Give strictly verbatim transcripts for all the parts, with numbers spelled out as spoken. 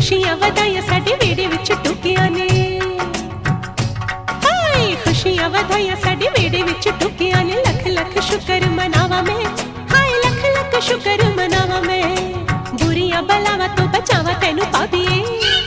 खुशियां वधाइयां साडे वेड़े विच टुकियां ने, हाय खुशियां वधाइयां साडे वेड़े विच टुकियां ने। लख लख शुक्र मनावा मैं, हाय लख लख शुक्र मनावा मैं। बुरियां बलावां तो बचावा तैनू पाबीए,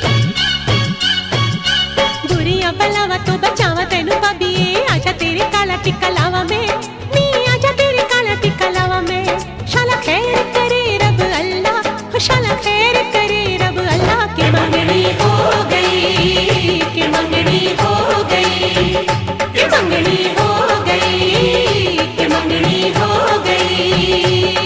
बुरियां बलावां तो बचावा तैनू पाबीए। आजा तेरे काला टिक्का लावा मैं, नी आजा तेरे काला टिक्का लावा मैं। शाला खैर करे रब अल्लाह, हो शाला खैर करे रब अल्लाह। के मंगनी हो गई, के मंगनी हो गई, के मंगनी हो गई, के मंगनी हो गई।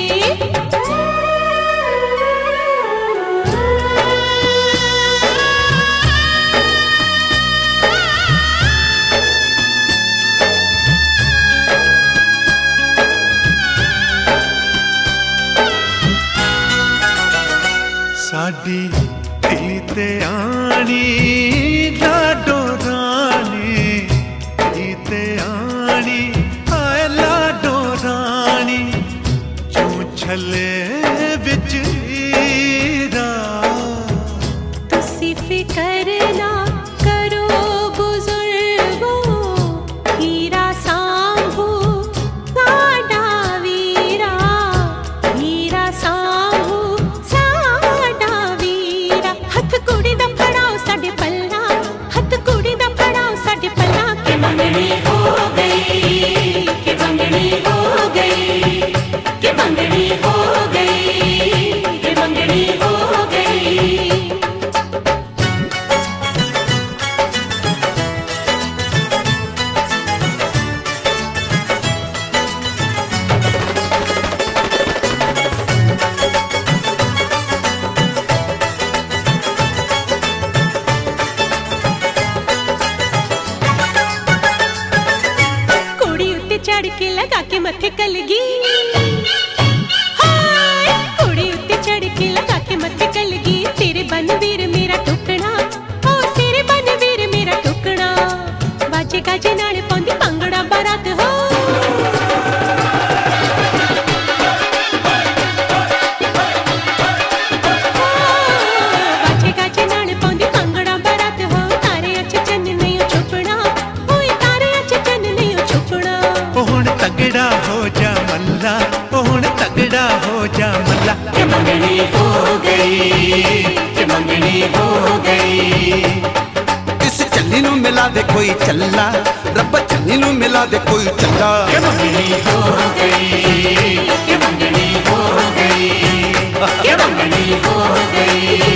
साडी धी ते आनी लाडो रानी, धी ते आनी हाय लाडो रानी। चूं छले विच हीरा, तुसी फिकर ना करो बुजुर्गो, हीरा सांभो साडा वीरा, हीरा सांभो साडा वीरा। हथ कुड़ी दा फड़ाओ साडे पल्ला, हथ कुड़ी दा फड़ाओ साडे पल्ला। के मंगनी हो गई, के मंगनी हो गई, के मंगनी हो गई, के मंगनी हो गई। चढ़ के लगा के मथे कलगी, हाय कुड़ी उत्ते चढ़ के लगा के मथे कलगी। तेरे बनवीर मेरा टुकड़ा, ओ तेरे बनवीर मेरा टुकड़ा। बाजे गाजे नाल पौंदी पंगड़ा बारात हो, बाजे गाजे नाल पौंदी पंगड़ा बारात हो। तारे अच चन्न नहीं छुपना, ओए तारे अच चन्न नहीं छुपना। हुण तगड़ा हो जा मल्ला, हुण तगड़ा हो जा मल्ला। के मंगनी हो गई, के मंगनी हो गई। इस चल्ली नू मिला दे कोई चल्ला, रब्बा चल्ली नू मिला दे कोई चल्ला। के मंगनी हो गई, के मंगनी हो गई, के मंगनी हो गई।